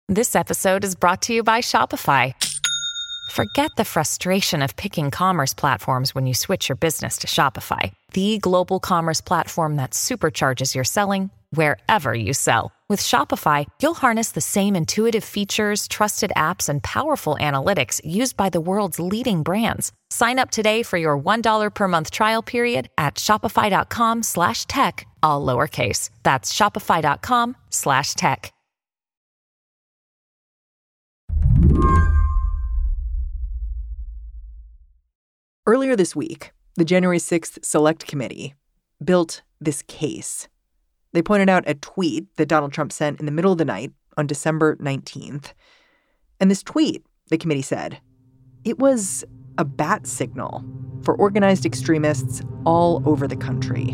This episode is brought to you by Shopify. Forget the frustration of picking commerce platforms when you switch your business to Shopify, the global commerce platform that supercharges your selling wherever you sell. With Shopify, you'll harness the same intuitive features, trusted apps, and powerful analytics used by the world's leading brands. Sign up today for your $1 per month trial period at shopify.com/tech, all lowercase. That's shopify.com/tech. Earlier this week, the January 6th Select Committee built this case. They pointed out a tweet that Donald Trump sent in the middle of the night on December 19th. And this tweet, the committee said, it was a bat signal for organized extremists all over the country.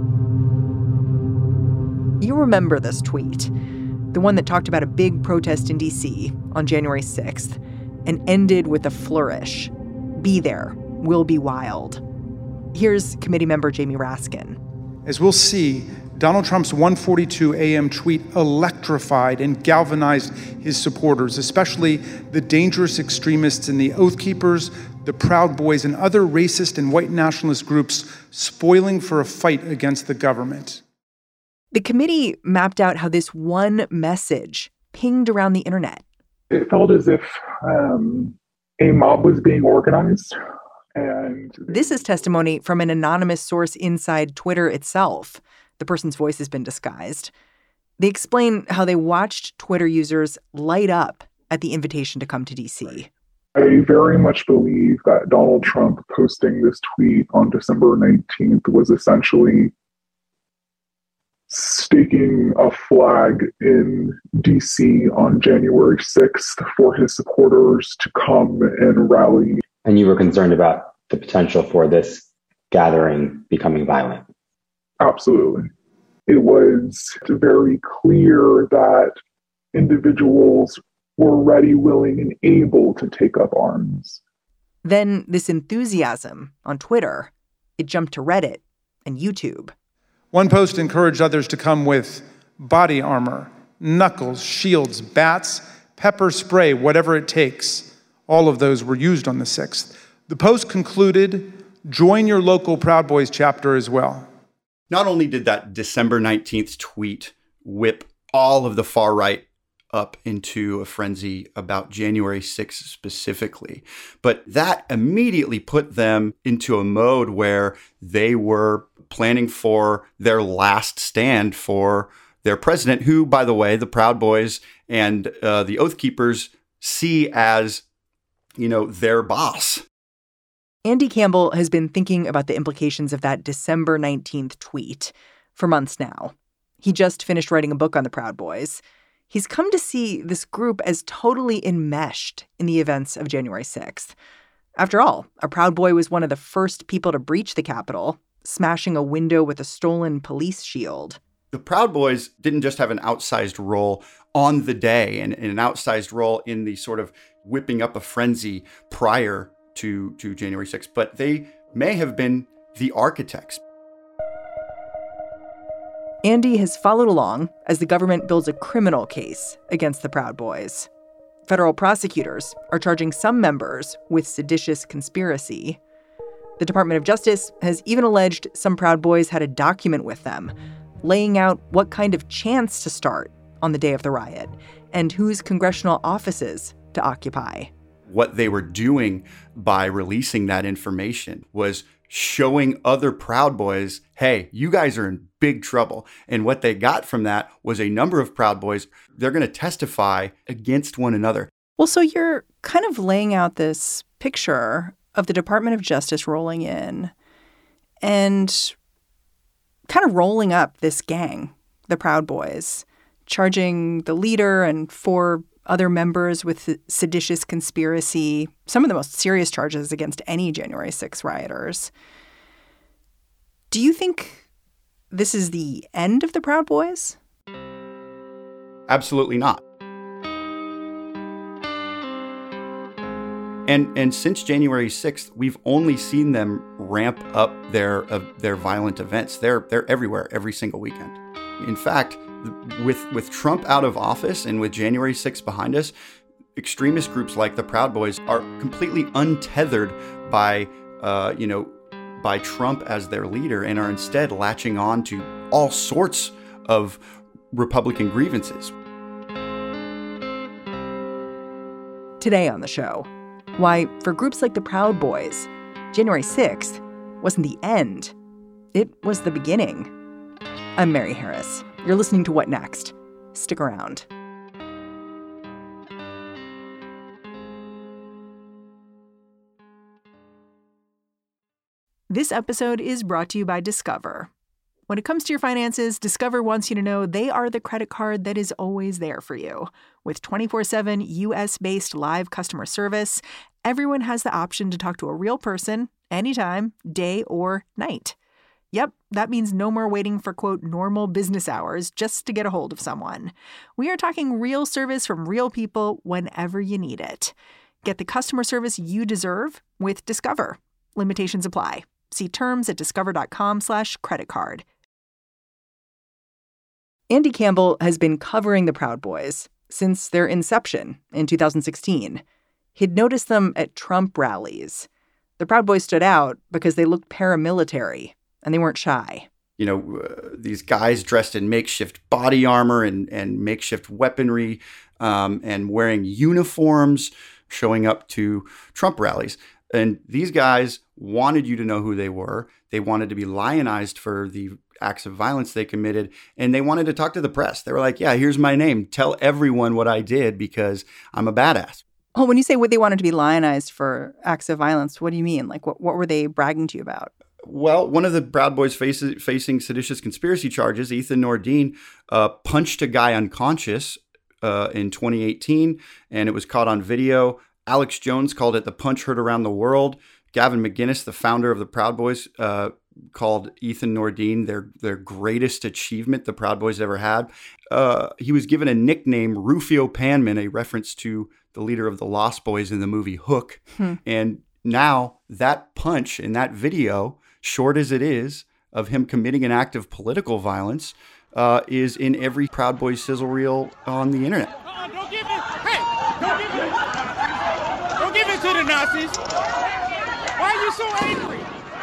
You remember this tweet, the one that talked about a big protest in D.C. on January 6th and ended with a flourish. Be there. Will be wild. Here's committee member Jamie Raskin. As we'll see, Donald Trump's 1:42 a.m. tweet electrified and galvanized his supporters, especially the dangerous extremists in the Oath Keepers, the Proud Boys, and other racist and white nationalist groups spoiling for a fight against the government. The committee mapped out how this one message pinged around the internet. It felt as if a mob was being organized. And this is testimony from an anonymous source inside Twitter itself. The person's voice has been disguised. They explain how they watched Twitter users light up at the invitation to come to D.C. I very much believe that Donald Trump posting this tweet on December 19th was essentially staking a flag in D.C. on January 6th for his supporters to come and rally. And you were concerned about the potential for this gathering becoming violent. Absolutely. It was very clear that individuals were ready, willing, and able to take up arms. Then this enthusiasm on Twitter, it jumped to Reddit and YouTube. One post encouraged others to come with body armor, knuckles, shields, bats, pepper spray, whatever it takes. All of those were used on the 6th. The post concluded, join your local Proud Boys chapter as well. Not only did that December 19th tweet whip all of the far right up into a frenzy about January 6th specifically, but that immediately put them into a mode where they were planning for their last stand for their president, who, by the way, the Proud Boys and the Oath Keepers see as, their boss. Andy Campbell has been thinking about the implications of that December 19th tweet for months now. He just finished writing a book on the Proud Boys. He's come to see this group as totally enmeshed in the events of January 6th. After all, a Proud Boy was one of the first people to breach the Capitol, smashing a window with a stolen police shield. The Proud Boys didn't just have an outsized role on the day and an outsized role in the sort of whipping up a frenzy prior to January 6th, but they may have been the architects. Andy has followed along as the government builds a criminal case against the Proud Boys. Federal prosecutors are charging some members with seditious conspiracy. The Department of Justice has even alleged some Proud Boys had a document with them, laying out what kind of chants to start on the day of the riot and whose congressional offices to occupy. What they were doing by releasing that information was showing other Proud Boys, hey, you guys are in big trouble. And what they got from that was a number of Proud Boys. They're going to testify against one another. Well, so you're kind of laying out this picture of the Department of Justice rolling in and kind of rolling up this gang, the Proud Boys, charging the leader and 4 other members with seditious conspiracy, some of the most serious charges against any January 6 rioters. Do you think this is the end of the Proud Boys? Absolutely not. And since January 6th, we've only seen them ramp up their violent events. They're everywhere every single weekend. In fact, with Trump out of office and with January 6th behind us, extremist groups like the Proud Boys are completely untethered by Trump as their leader and are instead latching on to all sorts of Republican grievances. Today on the show, why for groups like the Proud Boys, January 6th wasn't the end. It was the beginning. I'm Mary Harris. You're listening to What Next? Stick around. This episode is brought to you by Discover. When it comes to your finances, Discover wants you to know they are the credit card that is always there for you. With 24/7 U.S.-based live customer service, everyone has the option to talk to a real person anytime, day or night. Yep, that means no more waiting for, quote, normal business hours just to get a hold of someone. We are talking real service from real people whenever you need it. Get the customer service you deserve with Discover. Limitations apply. See terms at discover.com/creditcard. Andy Campbell has been covering the Proud Boys since their inception in 2016. He'd noticed them at Trump rallies. The Proud Boys stood out because they looked paramilitary and they weren't shy. These guys dressed in makeshift body armor and makeshift weaponry and wearing uniforms, showing up to Trump rallies. And these guys wanted you to know who they were. They wanted to be lionized for the acts of violence they committed, and they wanted to talk to the press. They were like, yeah, here's my name. Tell everyone what I did because I'm a badass. Oh, when you say what they wanted to be lionized for acts of violence, what do you mean? Like, what were they bragging to you about? Well, one of the Proud Boys facing seditious conspiracy charges, Ethan Nordine, punched a guy unconscious in 2018, and it was caught on video. Alex Jones called it the punch heard around the world. Gavin McInnes, the founder of the Proud Boys, called Ethan Nordine their greatest achievement the Proud Boys ever had. He was given a nickname, Rufio Panman, a reference to the leader of the Lost Boys in the movie Hook. And now that punch in that video, short as it is, of him committing an act of political violence, is in every Proud Boys sizzle reel on the internet. Don't give it to the Nazis. Why are you so angry?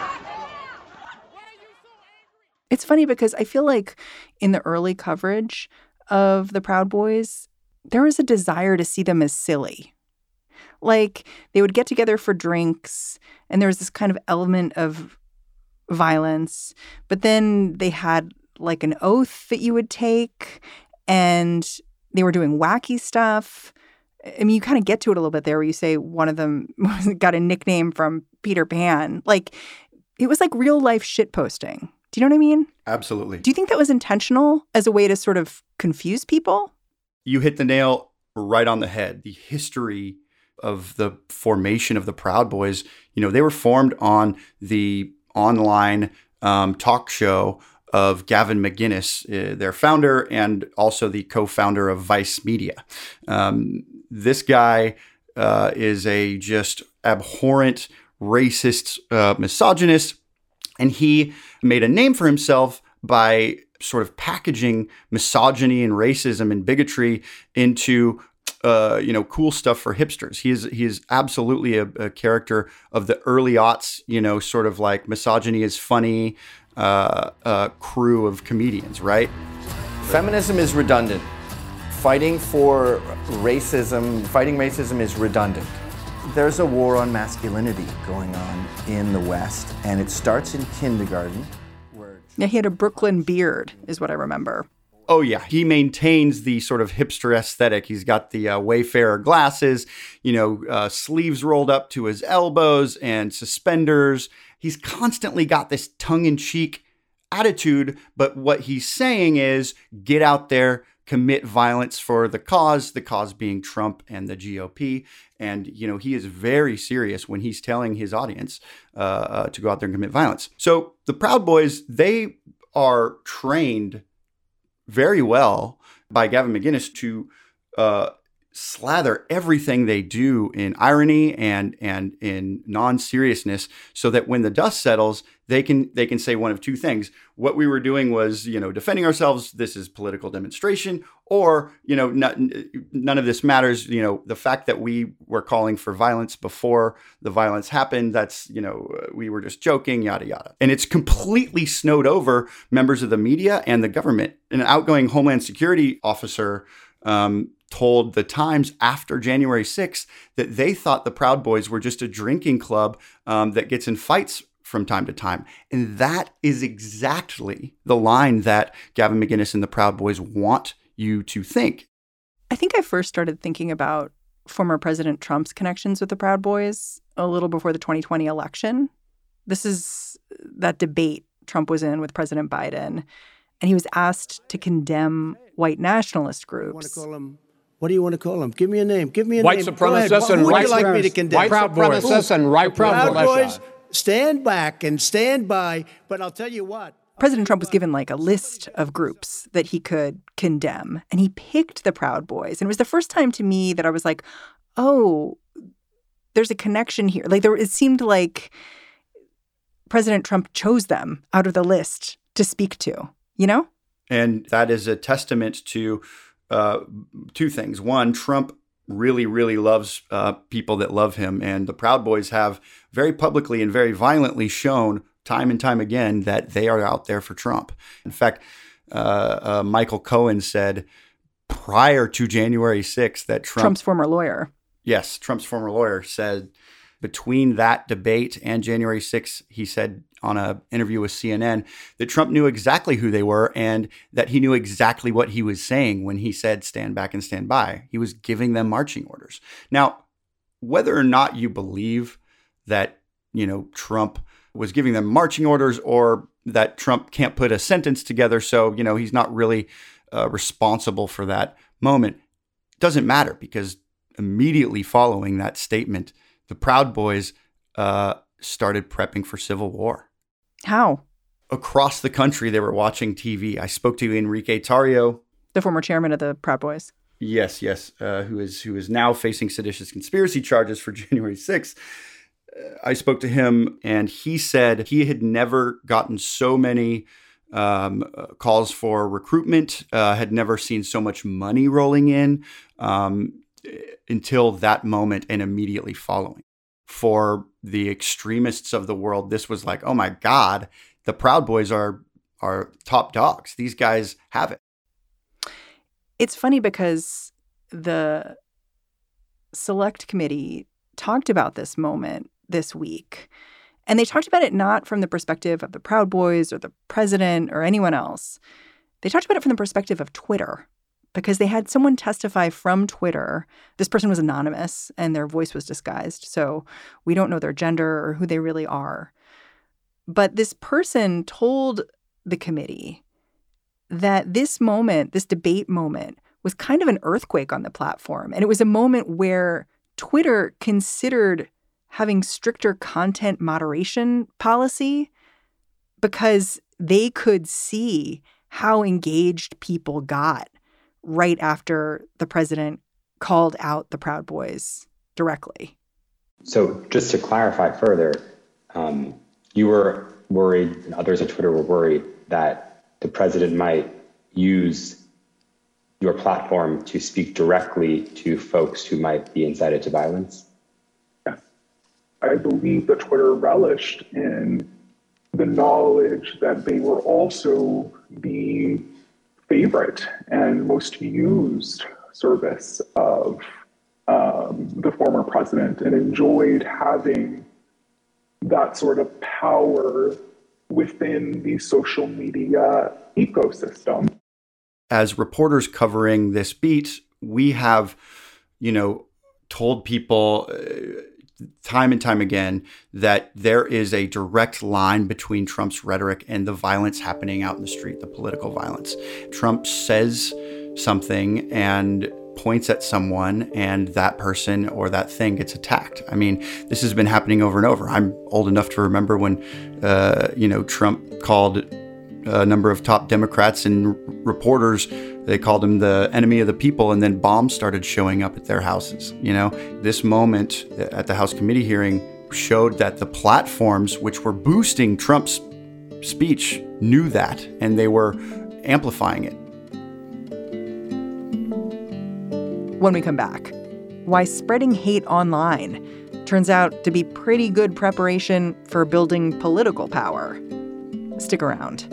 It's funny because I feel like in the early coverage of the Proud Boys, there was a desire to see them as silly. Like they would get together for drinks and there was this kind of element of violence, but then they had like an oath that you would take and they were doing wacky stuff. I mean, you kind of get to it a little bit there where you say one of them got a nickname from Peter Pan. Like it was like real life shitposting. Do you know what I mean? Absolutely. Do you think that was intentional as a way to sort of confuse people? You hit the nail right on the head. The history of the formation of the Proud Boys, they were formed on the online talk show of Gavin McInnes, their founder, and also the co-founder of Vice Media. This guy is a just abhorrent, racist, misogynist, and he made a name for himself by sort of packaging misogyny and racism and bigotry into cool stuff for hipsters. He is absolutely a character of the early aughts, sort of like misogyny is funny crew of comedians, right? Feminism is redundant. Fighting racism is redundant. There's a war on masculinity going on in the West, and it starts in kindergarten. Yeah, he had a Brooklyn beard, is what I remember. Oh, yeah. He maintains the sort of hipster aesthetic. He's got the Wayfarer glasses, sleeves rolled up to his elbows and suspenders. He's constantly got this tongue-in-cheek attitude, but what he's saying is get out there, commit violence for the cause being Trump and the GOP. And, he is very serious when he's telling his audience to go out there and commit violence. So the Proud Boys, they are trained very well by Gavin McInnes to slather everything they do in irony and in non-seriousness, so that when the dust settles, they can say one of two things. What we were doing was, defending ourselves. This is political demonstration, or, none of this matters. The fact that we were calling for violence before the violence happened, that's, we were just joking, yada, yada. And it's completely snowed over members of the media and the government. An outgoing Homeland Security officer told the Times after January 6th that they thought the Proud Boys were just a drinking club that gets in fights from time to time. And that is exactly the line that Gavin McInnes and the Proud Boys want you to think. I think I first started thinking about former President Trump's connections with the Proud Boys a little before the 2020 election. This is that debate Trump was in with President Biden, and he was asked to condemn white nationalist groups. What do you want to call them? Give me a name. Give me a white name. Supremacists and white like me to condemn? White supremacists and Proud Boys. Stand back and stand by. But I'll tell you what. President Trump was given like a list of groups that he could condemn, and he picked the Proud Boys. And it was the first time to me that I was like, oh, there's a connection here. It seemed like President Trump chose them out of the list to speak to, And that is a testament to two things. One, Trump really, really loves people that love him. And the Proud Boys have very publicly and very violently shown time and time again that they are out there for Trump. In fact, Michael Cohen said prior to January 6th that Trump's former lawyer. Yes, Trump's former lawyer said between that debate and January 6th, he said on an interview with CNN that Trump knew exactly who they were and that he knew exactly what he was saying when he said stand back and stand by. He was giving them marching orders. Now, whether or not you believe that, Trump was giving them marching orders or that Trump can't put a sentence together, so, he's not really responsible for that moment, doesn't matter, because immediately following that statement, the Proud Boys started prepping for civil war. How? Across the country, they were watching TV. I spoke to Enrique Tarrio, the former chairman of the Proud Boys. Yes, who is now facing seditious conspiracy charges for January 6th. I spoke to him, and he said he had never gotten so many calls for recruitment, had never seen so much money rolling in until that moment and immediately following. For the extremists of the world, this was like, oh my God, the Proud Boys are top dogs. These guys have it. It's funny because the Select Committee talked about this moment this week, and they talked about it not from the perspective of the Proud Boys or the president or anyone else. They talked about it from the perspective of Twitter, because they had someone testify from Twitter. This person was anonymous and their voice was disguised, so we don't know their gender or who they really are. But this person told the committee that this moment, this debate moment, was kind of an earthquake on the platform. And it was a moment where Twitter considered having stricter content moderation policy because they could see how engaged people got right after the president called out the Proud Boys directly. So just to clarify further, you were worried, and others on Twitter were worried, that the president might use your platform to speak directly to folks who might be incited to violence? Yes. I believe that Twitter relished in the knowledge that they were also the favorite and most used service of the former president, and enjoyed having that sort of power within the social media ecosystem. As reporters covering this beat, we have, told people time and time again that there is a direct line between Trump's rhetoric and the violence happening out in the street, the political violence. Trump says something and points at someone, and that person or that thing gets attacked. I mean, this has been happening over and over. I'm old enough to remember when, Trump called a number of top Democrats and reporters. They called him the enemy of the people, and then bombs started showing up at their houses. This moment at the House committee hearing showed that the platforms which were boosting Trump's speech knew that, and they were amplifying it. When we come back, why spreading hate online turns out to be pretty good preparation for building political power. Stick around.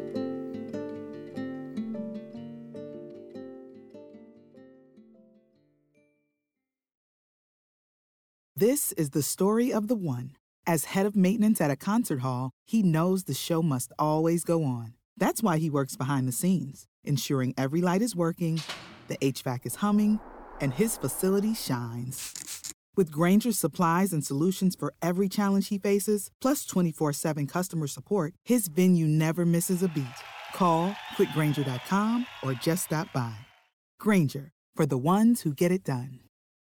This is the story of the one. As head of maintenance at a concert hall, he knows the show must always go on. That's why he works behind the scenes, ensuring every light is working, the HVAC is humming, and his facility shines. With Grainger's supplies and solutions for every challenge he faces, plus 24/7 customer support, his venue never misses a beat. Call quickgrainger.com or just stop by. Grainger, for the ones who get it done.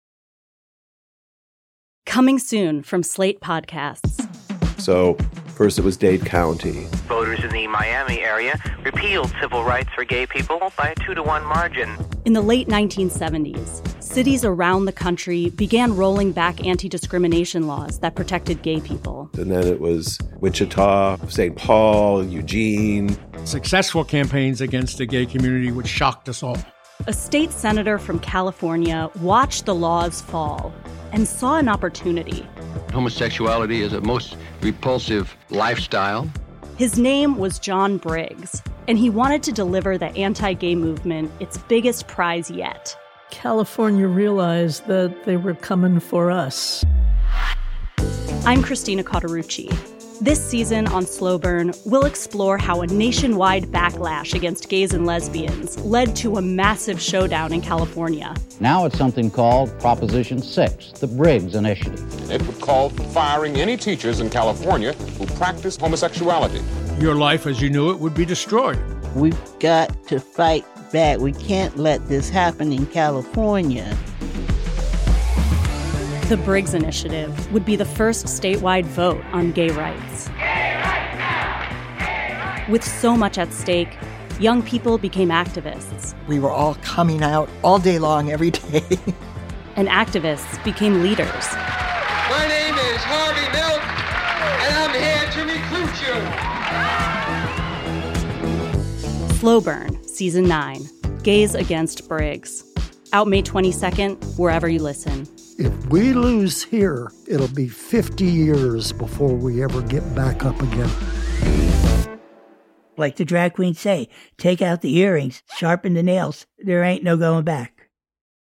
Coming soon from Slate Podcasts. So, first it was Dade County. Voters in the Miami area repealed civil rights for gay people by a 2-to-1 margin. In the late 1970s, cities around the country began rolling back anti-discrimination laws that protected gay people. And then it was Wichita, St. Paul, Eugene. Successful campaigns against the gay community, which shocked us all. A state senator from California watched the laws fall and saw an opportunity. Homosexuality is a most repulsive lifestyle. His name was John Briggs, and he wanted to deliver the anti-gay movement its biggest prize yet. California realized that they were coming for us. I'm Christina Cauterucci. This season on Slow Burn, we'll explore how a nationwide backlash against gays and lesbians led to a massive showdown in California. Now it's something called Proposition 6, the Briggs Initiative. It would call for firing any teachers in California who practice homosexuality. Your life as you knew it would be destroyed. We've got to fight back. We can't let this happen in California. The Briggs Initiative would be the first statewide vote on gay rights. Gay rights now! Gay rights! With so much at stake, young people became activists. We were all coming out all day long, every day. And activists became leaders. My name is Harvey Milk, and I'm here to recruit you. Slow Burn, Season 9, Gays Against Briggs. Out May 22nd, wherever you listen. If we lose here, it'll be 50 years before we ever get back up again. Like the drag queens say, take out the earrings, sharpen the nails. There ain't no going back.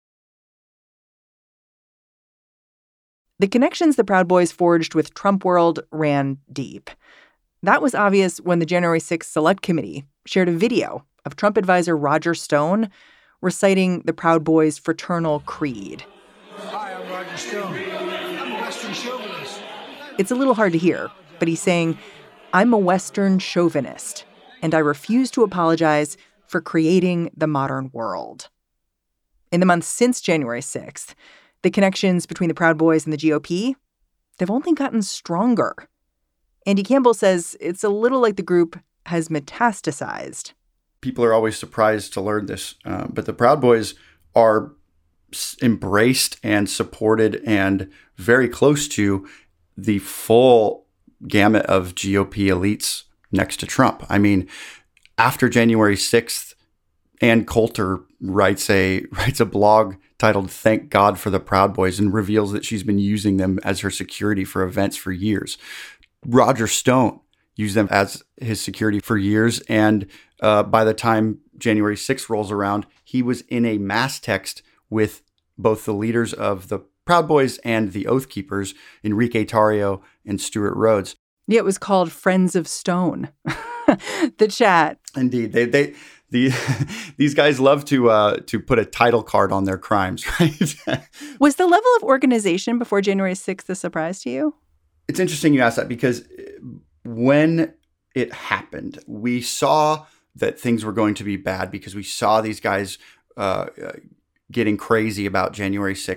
The connections the Proud Boys forged with Trump World ran deep. That was obvious when the January 6th Select Committee shared a video of Trump advisor Roger Stone reciting the Proud Boys' fraternal creed. Hi, I'm Roger Stone. I'm a Western chauvinist. It's a little hard to hear, but he's saying, I'm a Western chauvinist, and I refuse to apologize for creating the modern world. In the months since January 6th, the connections between the Proud Boys and the GOP, they've only gotten stronger. Andy Campbell says it's a little like the group has metastasized. People are always surprised to learn this, but the Proud Boys are embraced and supported and very close to the full gamut of GOP elites next to Trump. I mean, after January 6th, Ann Coulter writes a blog titled "Thank God for the Proud Boys" and reveals that she's been using them as her security for events for years. Roger Stone used them as his security for years, and by the time January 6th rolls around, he was in a mass text with both the leaders of the Proud Boys and the Oath Keepers, Enrique Tarrio and Stuart Rhodes. Yeah, it was called Friends of Stone. The chat. Indeed, these guys love to put a title card on their crimes, right? Was the level of organization before January 6th a surprise to you? It's interesting you ask that, because when it happened, we saw that things were going to be bad because we saw these guys getting crazy about January 6th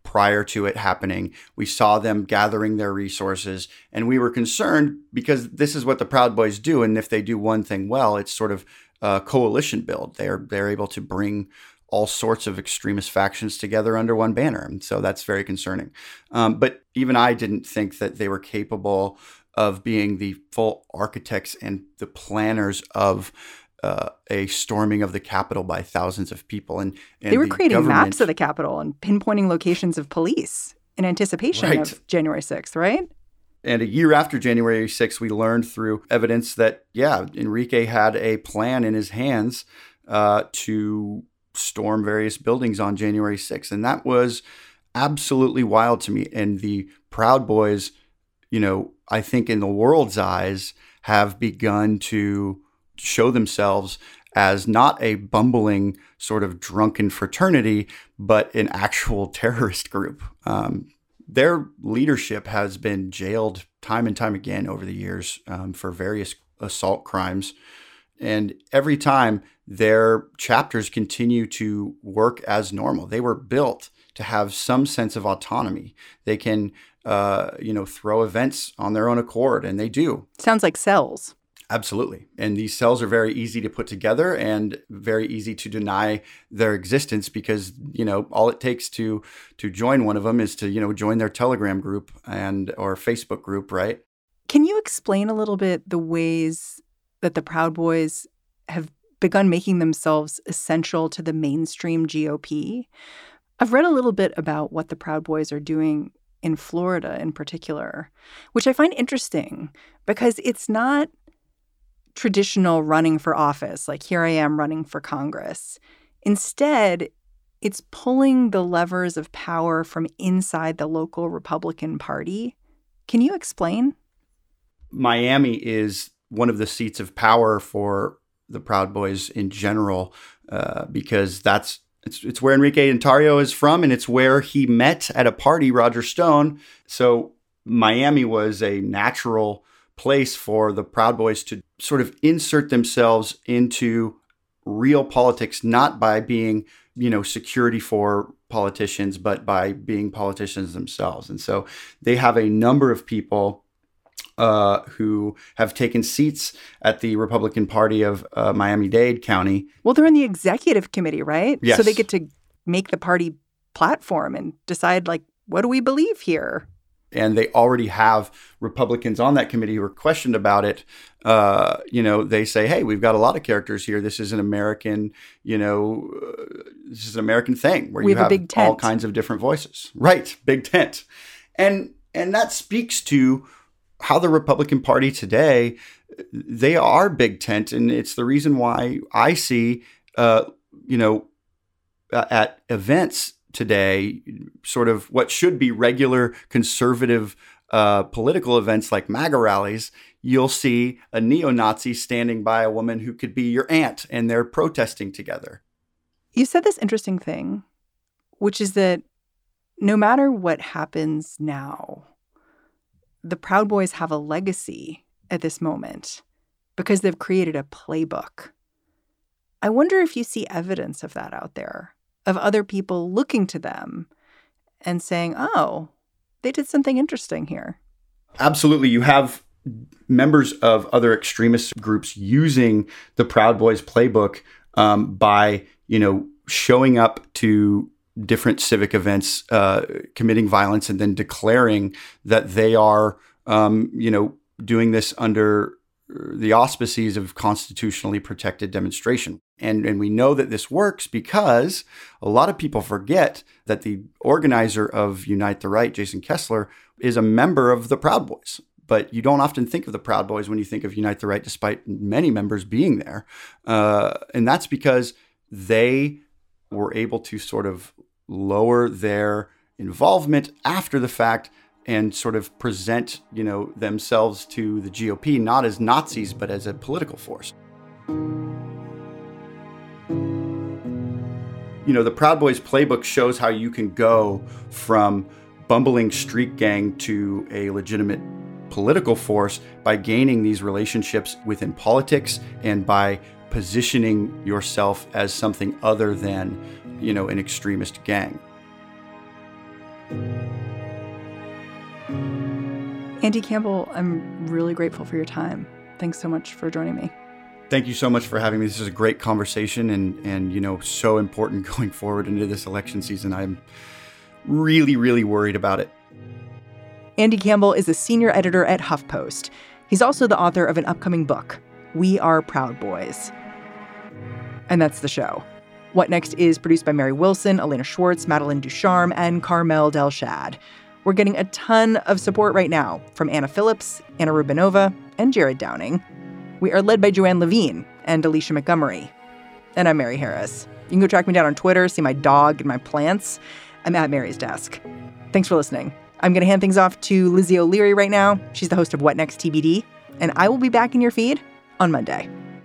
prior to it happening. We saw them gathering their resources, and we were concerned because this is what the Proud Boys do. And if they do one thing well, it's sort of a coalition build. They're able to bring all sorts of extremist factions together under one banner. And so that's very concerning. But even I didn't think that they were capable of being the full architects and the planners of a storming of the Capitol by thousands of people. And they were creating maps of the Capitol and pinpointing locations of police in anticipation of January 6th, right? And a year after January 6th, we learned through evidence that, Enrique had a plan in his hands to storm various buildings on January 6th. And that was absolutely wild to me. And the Proud Boys, I think in the world's eyes, have begun to show themselves as not a bumbling sort of drunken fraternity, but an actual terrorist group. Their leadership has been jailed time and time again over the years for various assault crimes. And every time their chapters continue to work as normal. They were built to have some sense of autonomy. They can, throw events on their own accord, and they do. Sounds like cells. Absolutely. And these cells are very easy to put together and very easy to deny their existence because, all it takes to join one of them is to, join their Telegram group or Facebook group, right? Can you explain a little bit the ways that the Proud Boys have begun making themselves essential to the mainstream GOP? I've read a little bit about what the Proud Boys are doing in Florida in particular, which I find interesting because it's not traditional running for office, like here I am running for Congress. Instead, it's pulling the levers of power from inside the local Republican Party. Can you explain? Miami is one of the seats of power for the Proud Boys in general, because it's where Enrique Tarrio is from, and it's where he met at a party Roger Stone. So Miami was a natural place for the Proud Boys to sort of insert themselves into real politics, not by being, security for politicians, but by being politicians themselves. And so they have a number of people who have taken seats at the Republican Party of Miami-Dade County. Well, they're in the executive committee, right? Yes. So they get to make the party platform and decide, what do we believe here? And they already have Republicans on that committee who are questioned about it. They say, hey, we've got a lot of characters here. This is an American, this is an American thing where you have all kinds of different voices. Right. Big tent. And that speaks to how the Republican Party today, they are big tent. And it's the reason why I see, at events today, sort of what should be regular conservative political events like MAGA rallies, you'll see a neo-Nazi standing by a woman who could be your aunt, and they're protesting together. You said this interesting thing, which is that no matter what happens now, the Proud Boys have a legacy at this moment because they've created a playbook. I wonder if you see evidence of that out there, of other people looking to them and saying, oh, they did something interesting here. Absolutely. You have members of other extremist groups using the Proud Boys playbook by, showing up to different civic events, committing violence, and then declaring that they are, doing this under the auspices of constitutionally protected demonstration. And we know that this works because a lot of people forget that the organizer of Unite the Right, Jason Kessler, is a member of the Proud Boys. But you don't often think of the Proud Boys when you think of Unite the Right, despite many members being there. And that's because they were able to sort of lower their involvement after the fact and sort of present, themselves to the GOP, not as Nazis, but as a political force. The Proud Boys playbook shows how you can go from bumbling street gang to a legitimate political force by gaining these relationships within politics and by positioning yourself as something other than, an extremist gang. Andy Campbell, I'm really grateful for your time. Thanks so much for joining me. Thank you so much for having me. This is a great conversation and so important going forward into this election season. I'm really, really worried about it. Andy Campbell is a senior editor at HuffPost. He's also the author of an upcoming book, We Are Proud Boys. And that's the show. What Next is produced by Mary Wilson, Elena Schwartz, Madeline Ducharme, and Carmel Delshad. We're getting a ton of support right now from Anna Phillips, Anna Rubinova, and Jared Downing. We are led by Joanne Levine and Alicia Montgomery. And I'm Mary Harris. You can go track me down on Twitter, see my dog and my plants. I'm at Mary's desk. Thanks for listening. I'm going to hand things off to Lizzie O'Leary right now. She's the host of What Next TBD. And I will be back in your feed on Monday.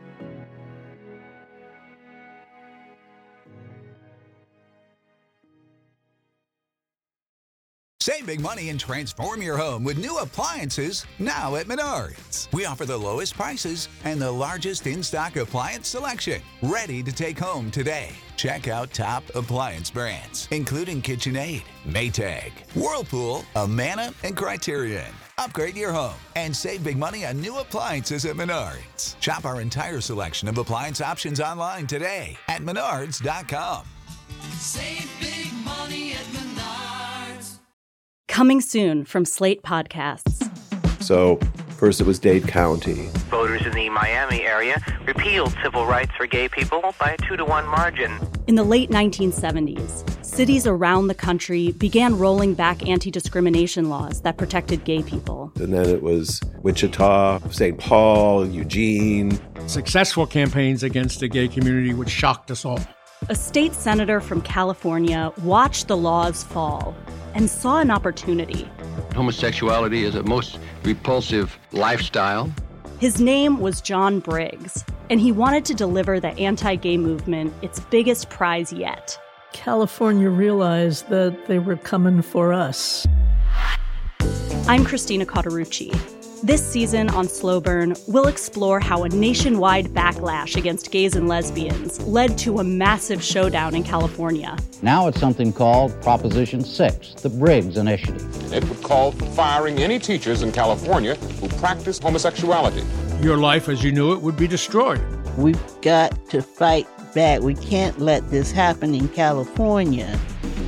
Save big money and transform your home with new appliances now at Menards. We offer the lowest prices and the largest in-stock appliance selection. Ready to take home today. Check out top appliance brands, including KitchenAid, Maytag, Whirlpool, Amana, and Criterion. Upgrade your home and save big money on new appliances at Menards. Shop our entire selection of appliance options online today at menards.com. Save big money at Menards. Coming soon from Slate Podcasts. So, first it was Dade County. Voters in the Miami area repealed civil rights for gay people by a 2-to-1 margin. In the late 1970s, cities around the country began rolling back anti-discrimination laws that protected gay people. And then it was Wichita, St. Paul, Eugene. Successful campaigns against the gay community, which shocked us all. A state senator from California watched the laws fall and saw an opportunity. Homosexuality is a most repulsive lifestyle. His name was John Briggs, and he wanted to deliver the anti-gay movement its biggest prize yet. California realized that they were coming for us. I'm Christina Cauterucci. This season on Slow Burn, we'll explore how a nationwide backlash against gays and lesbians led to a massive showdown in California. Now it's something called Proposition 6, the Briggs Initiative. It would call for firing any teachers in California who practice homosexuality. Your life as you knew it would be destroyed. We've got to fight back. We can't let this happen in California.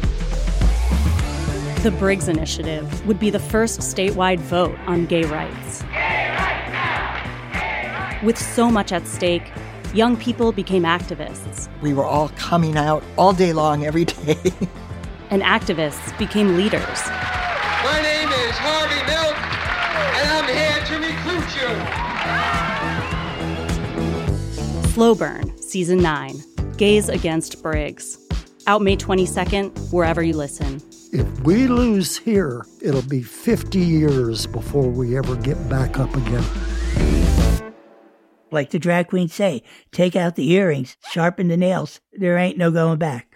The Briggs Initiative would be the first statewide vote on gay rights. Gay rights now! Gay rights! With so much at stake, young people became activists. We were all coming out all day long, every day. And activists became leaders. My name is Harvey Milk, and I'm here to recruit you. Slow Burn, Season 9, Gays Against Briggs. Out May 22nd, wherever you listen. If we lose here, it'll be 50 years before we ever get back up again. Like the drag queens say, take out the earrings, sharpen the nails. There ain't no going back.